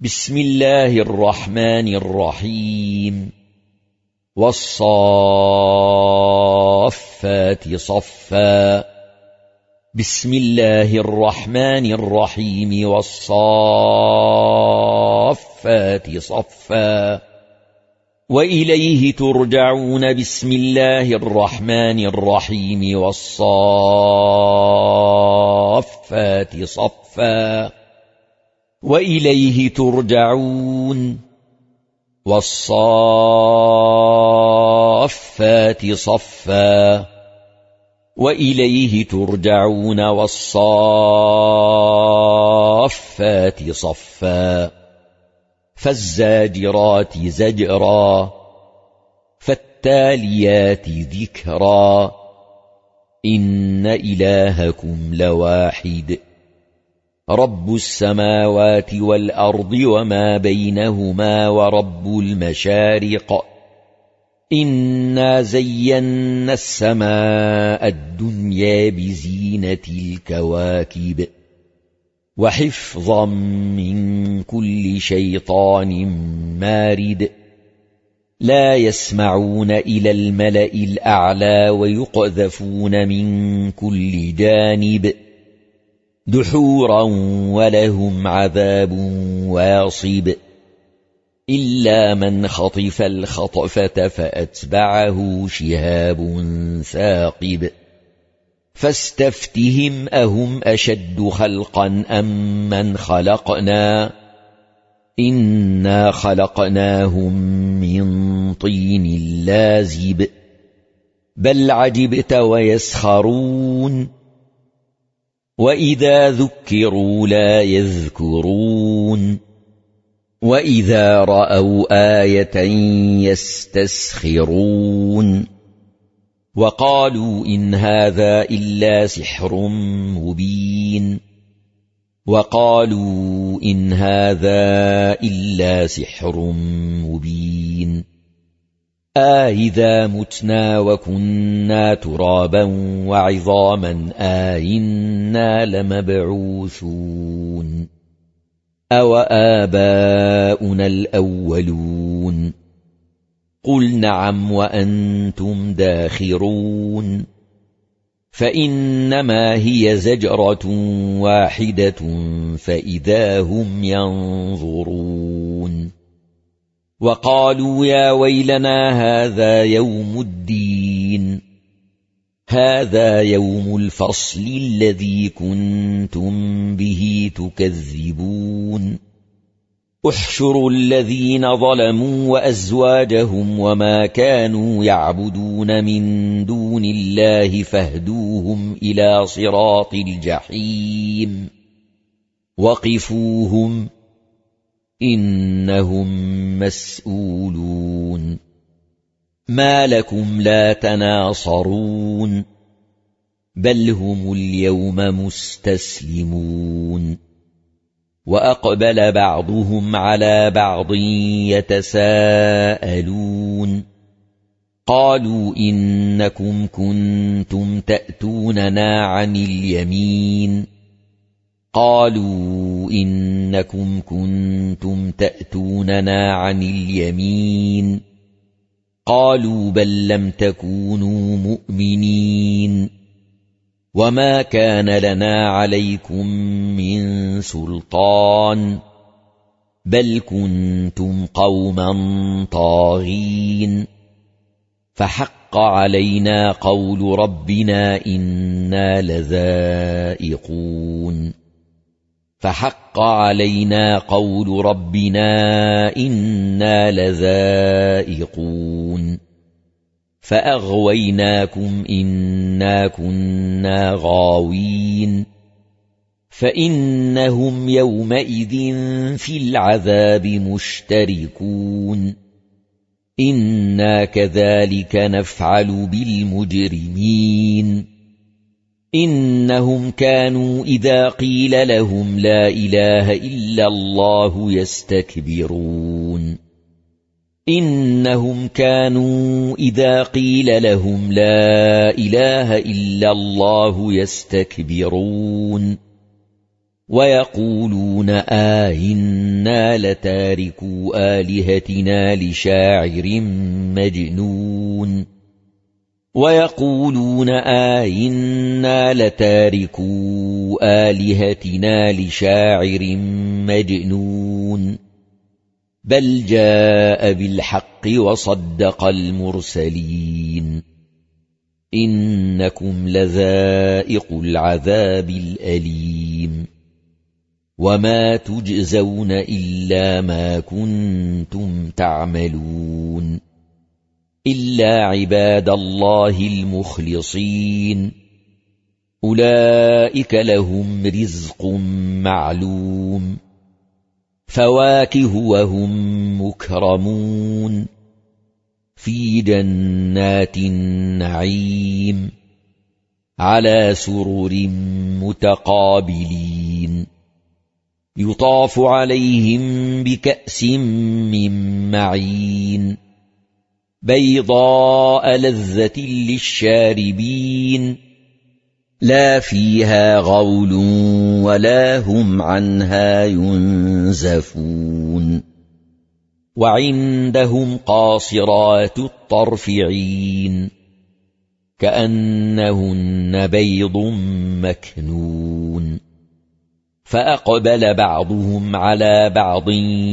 بسم الله الرحمن الرحيم والصافات صفا بسم الله الرحمن الرحيم والصافات صفا وإليه ترجعون بسم الله الرحمن الرحيم والصافات صفا وإليه ترجعون والصافات صفا وإليه ترجعون والصافات صفا فالزاجرات زجرا فالتاليات ذكرا إن إلهكم لواحد رب السماوات والأرض وما بينهما ورب المشارق إنا زينا السماء الدنيا بزينة الكواكب وحفظا من كل شيطان مارد لا يسمعون إلى الملأ الأعلى ويقذفون من كل جانب دحورا ولهم عذاب واصب إلا من خطف الخطفة فأتبعه شهاب ثاقب فاستفتهم أهم أشد خلقا أم من خلقنا إنا خلقناهم من طين لازب بل عجبت ويسخرون وإذا ذكروا لا يذكرون وإذا رأوا آية يستسخرون وقالوا إن هذا إلا سحر مبين وقالوا إن هذا إلا سحر مبين أإذا متنا وكنا ترابا وعظاما أإنا لمبعوثون أوآباؤنا الأولون قل نعم وأنتم داخرون فإنما هي زجرة واحدة فإذا هم ينظرون وقالوا يا ويلنا هذا يوم الدين هذا يوم الفصل الذي كنتم به تكذبون احشروا الذين ظلموا وأزواجهم وما كانوا يعبدون من دون الله فاهدوهم إلى صراط الجحيم وقفوهم إنهم مسؤولون ما لكم لا تناصرون بل هم اليوم مستسلمون وأقبل بعضهم على بعض يتساءلون قالوا إنكم كنتم تأتوننا عن اليمين قالوا إنكم كنتم تأتوننا عن اليمين قالوا بل لم تكونوا مؤمنين وما كان لنا عليكم من سلطان بل كنتم قوما طاغين فحق علينا قول ربنا إنا لذائقون فحق علينا قول ربنا إنا لذائقون فأغويناكم إنا كنا غاوين فإنهم يومئذ في العذاب مشتركون إنا كذلك نفعل بالمجرمين إنهم كانوا إذا قيل لهم لا إله إلا الله يستكبرون إنهم كانوا إذا قيل لهم لا إله إلا الله يستكبرون ويقولون إنا لتاركو آلهتنا لشاعر مجنون ويقولون إنا لتاركو آلهتنا لشاعر مجنون بل جاء بالحق وصدق المرسلين إنكم لذائق العذاب الأليم وما تجزون إلا ما كنتم تعملون إلا عباد الله المخلصين أولئك لهم رزق معلوم فواكه وهم مكرمون في جنات النعيم على سرر متقابلين يطاف عليهم بكأس من معين بيضاء لذة للشاربين لا فيها غول ولا هم عنها ينزفون وعندهم قاصرات الطرف عين كأنهن بيض مكنون فأقبل بعضهم على بعض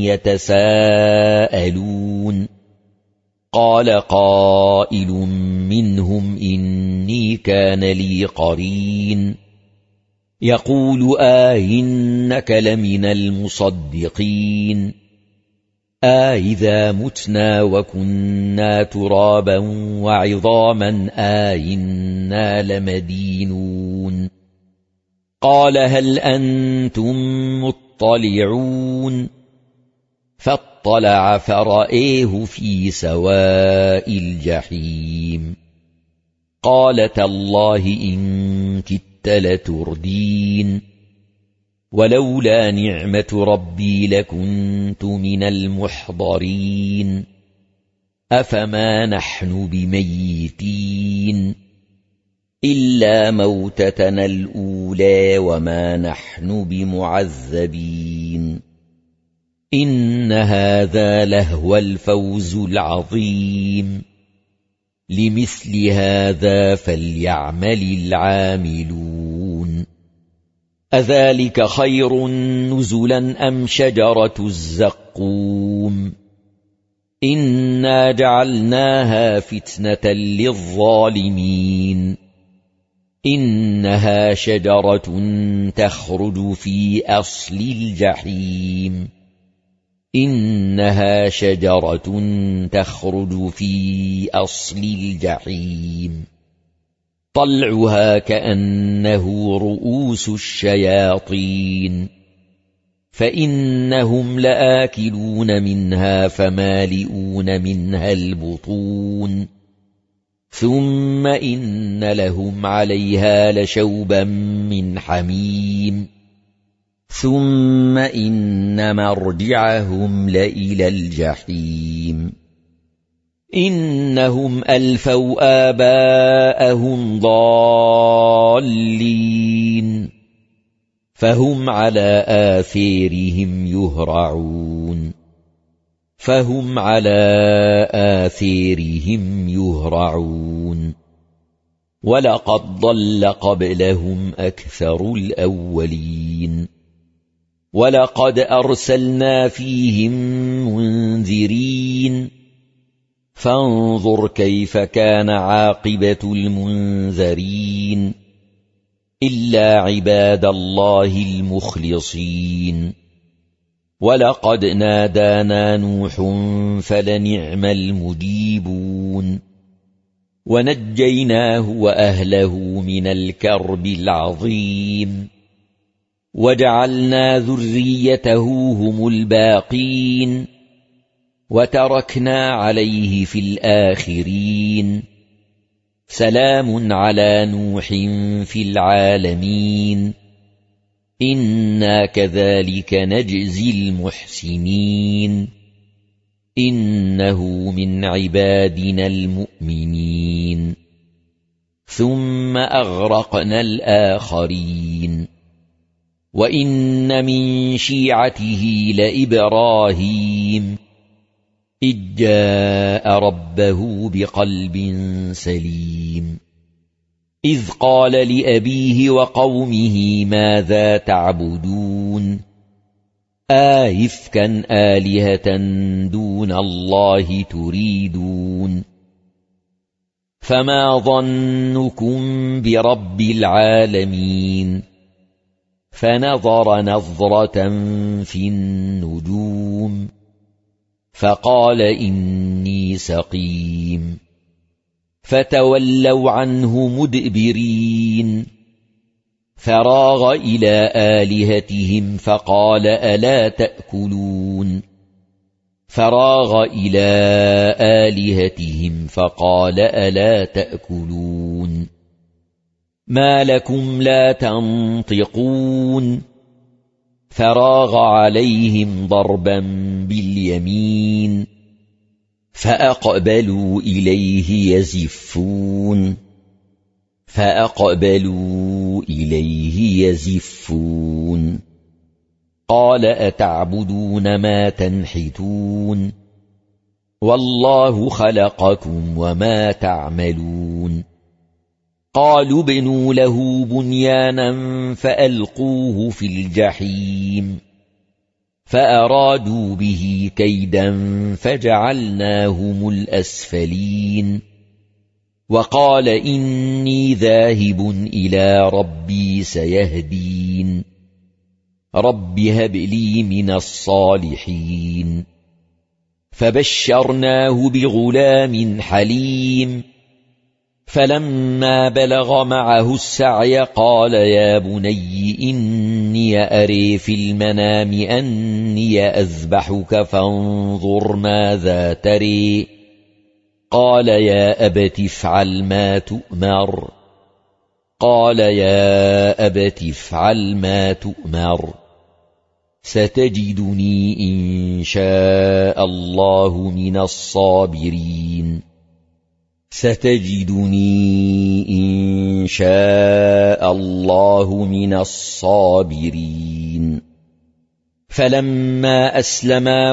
يتساءلون قال قائل منهم إني كان لي قرين يقول إنك لمن المصدقين إذا متنا وكنا ترابا وعظاما إنا لمدينون قال هل أنتم مطلعون فاطلع فرأيه في سواء الجحيم قال تالله إن كدت لتردين ولولا نعمة ربي لكنت من المحضرين أفما نحن بميتين إلا موتتنا الأولى وما نحن بمعذبين إن هذا لهو الفوز العظيم لمثل هذا فليعمل العاملون أذلك خير نزلا أم شجرة الزقوم إنا جعلناها فتنة للظالمين إنها شجرة تخرج في أصل الجحيم إنها شجرة تخرج في أصل الجحيم طلعها كأنه رؤوس الشياطين فإنهم لآكلون منها فمالئون منها البطون ثم إن لهم عليها لشوبا من حميم ثم إن مرجعهم لإلى الجحيم إنهم ألفوا آباءهم ضالين فهم على آثارهم يهرعون ولقد ضل قبلهم أكثر الأولين ولقد أرسلنا فيهم منذرين فانظر كيف كان عاقبة المنذرين إلا عباد الله المخلصين ولقد نادانا نوح فلنعم المجيبون ونجيناه وأهله من الكرب العظيم وجعلنا ذريته هم الباقين وتركنا عليه في الآخرين سلام على نوح في العالمين إنا كذلك نجزي المحسنين إنه من عبادنا المؤمنين ثم أغرقنا الآخرين وإن من شيعته لإبراهيم إذ جاء ربه بقلب سليم إذ قال لأبيه وقومه ماذا تعبدون آئفكا آلهة دون الله تريدون فما ظنكم برب العالمين فنظر نظرة في النجوم فقال إني سقيم فتولوا عنه مدبرين فراغ إلى آلهتهم فقال ألا تأكلون فراغ إلى آلهتهم فقال ألا تأكلون ما لكم لا تنطقون فراغ عليهم ضربا باليمين فأقبلوا إليه يزفون قال أتعبدون ما تنحتون والله خلقكم وما تعملون قالوا ابنوا له بنيانا فألقوه في الجحيم فأرادوا به كيدا فجعلناهم الأسفلين وقال إني ذاهب إلى ربي سيهدين رب هب لي من الصالحين فبشرناه بغلام حليم فلما بلغ معه السعي قال يا بني إني أري في المنام أني أذبحك فانظر ماذا تري قال يا أبت افعل ما تؤمر ستجدني إن شاء الله من الصابرين فلما أسلما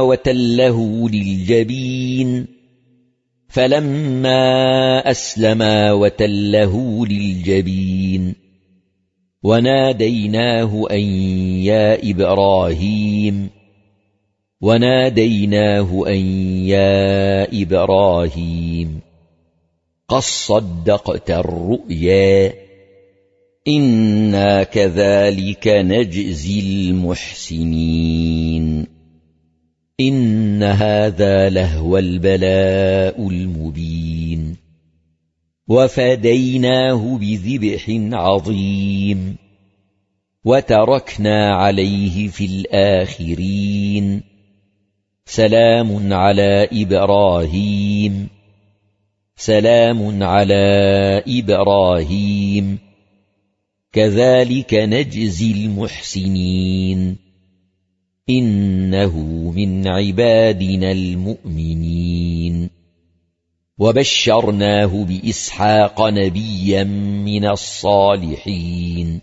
وتله للجبين وناديناه أن يا إبراهيم قد صدقت الرؤيا إنا كذلك نجزي المحسنين إن هذا لهو البلاء المبين وفديناه بذبح عظيم وتركنا عليه في الآخرين سلام على إبراهيم كذلك نجزي المحسنين إنه من عبادنا المؤمنين وبشرناه بإسحاق نبيا من الصالحين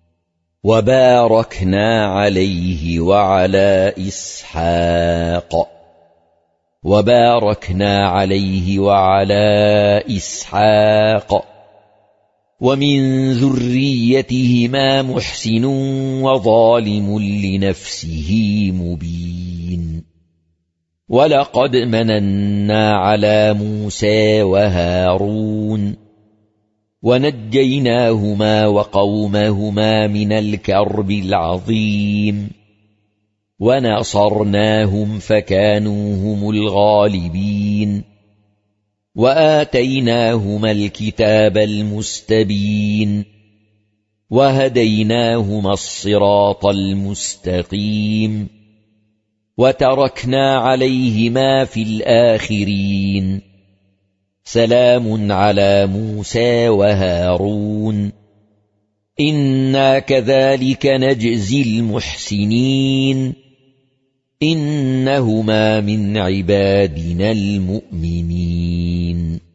وباركنا عليه وعلى إسحاق ومن ذريتهما محسن وظالم لنفسه مبين ولقد مننا على موسى وهارون ونجيناهما وقومهما من الكرب العظيم ونصرناهم فكانوا هم الغالبين وآتيناهما الكتاب المستبين وهديناهما الصراط المستقيم وتركنا عليهما في الآخرين سلام على موسى وهارون إنا كذلك نجزي المحسنين إنهما من عبادنا المؤمنين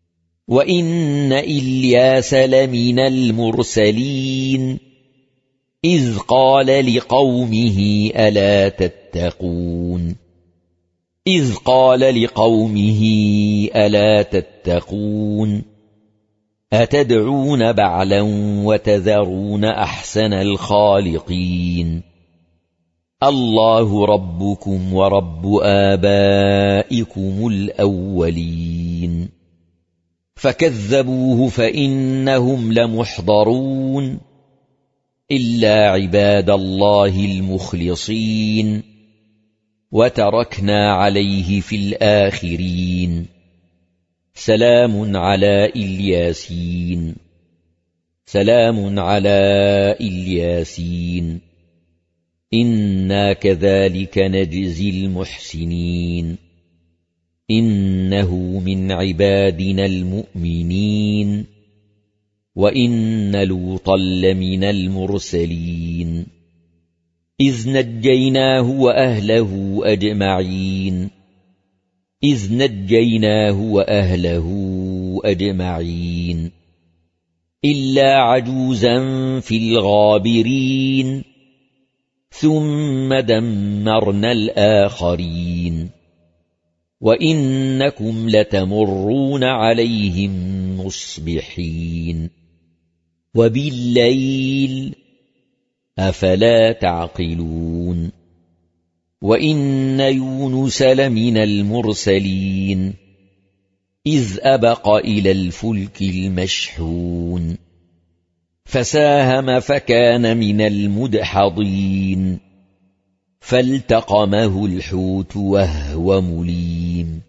وإن إلياس لمن المرسلين إذ قال لقومه ألا تتقون إذ قال لقومه ألا تتقون أتدعون بعلا وتذرون أحسن الخالقين الله ربكم ورب آبائكم الأولين فكذبوه فإنهم لمحضرون إلا عباد الله المخلصين وتركنا عليه في الآخرين سلام على الياسين سلام على الياسين إنا كذلك نجزي المحسنين إنه من عبادنا المؤمنين وإن لوطا لمن المرسلين إذ نجيناه وأهله أجمعين إذ نجيناه وأهله أجمعين إلا عجوزا في الغابرين ثم دمرنا الآخرين وإنكم لتمرون عليهم مصبحين وبالليل أفلا تعقلون وإن يونس لمن المرسلين إذ أبق إلى الفلك المشحون فساهم فكان من المدحضين فالتقمه الحوت وهو مليم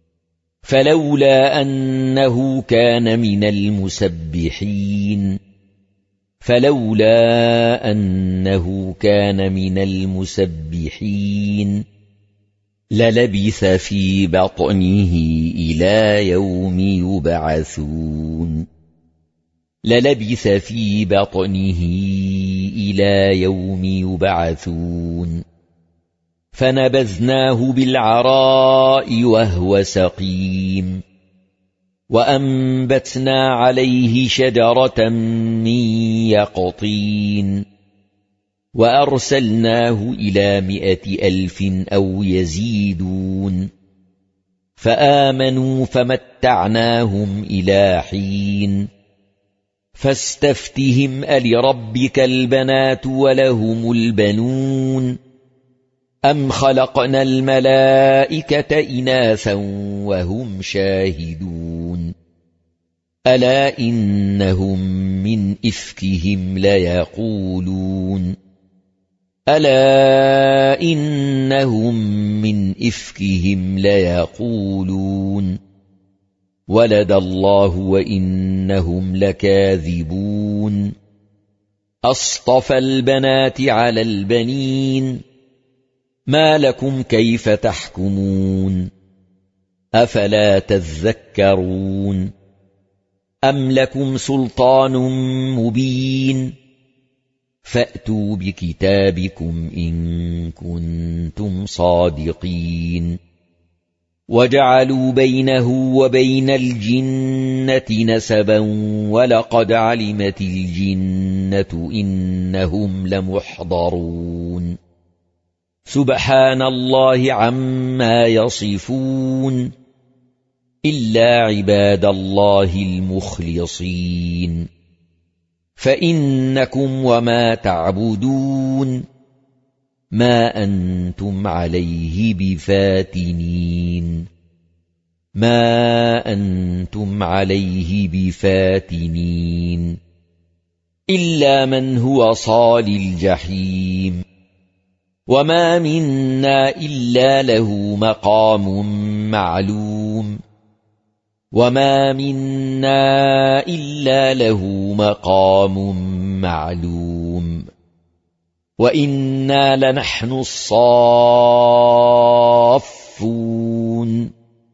فلولا أنه كان من المسبحين للبث في بطنه إلى يوم يبعثون فنبذناه بالعراء وهو سقيم وأنبتنا عليه شجرة من يقطين وأرسلناه إلى 100,000 أو يزيدون فآمنوا فمتعناهم إلى حين فاستفتهم ألربك البنات ولهم البنون أم خلقنا الملائكة إناثا وهم شاهدون ألا إنهم من إفكهم ليقولون ولد الله وإنهم لكاذبون أصطفى البنات على البنين ما لكم كيف تحكمون أفلا تذكرون أم لكم سلطان مبين فأتوا بكتابكم إن كنتم صادقين وجعلوا بينه وبين الجنة نسبا ولقد علمت الجنة إنهم لمحضرون سبحان الله عما يصفون إلا عباد الله المخلصين فإنكم وما تعبدون ما أنتم عليه بفاتنين إلا من هو صال الجحيم وما منا إلا له مقام معلوم وإنا لنحن الصافون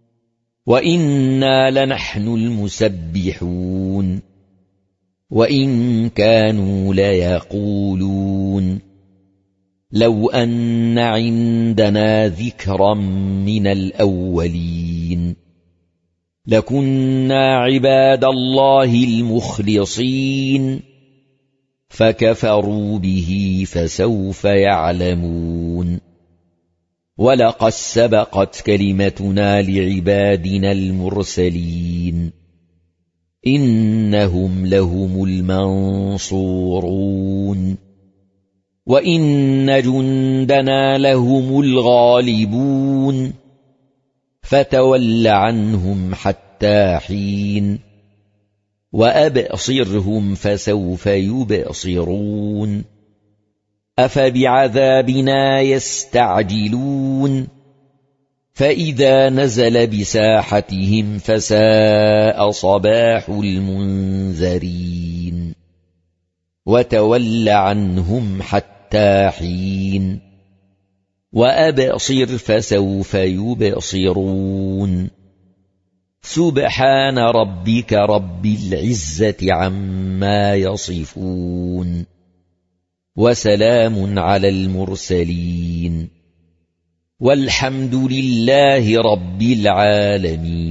وإنا لنحن المسبحون وإن كانوا ليقولون لو أن عندنا ذكرا من الأولين لكنا عباد الله المخلصين فكفروا به فسوف يعلمون ولقد سبقت كلمتنا لعبادنا المرسلين إنهم لهم المنصورون وإن جندنا لهم الغالبون فتول عنهم حتى حين وأبصرهم فسوف يبصرون أفبعذابنا يستعجلون فإذا نزل بساحتهم فساء صباح المنذرين وتول عنهم حتى حين وأبصر فسوف يبصرون سبحان ربك رب العزة عما يصفون وسلام على المرسلين والحمد لله رب العالمين.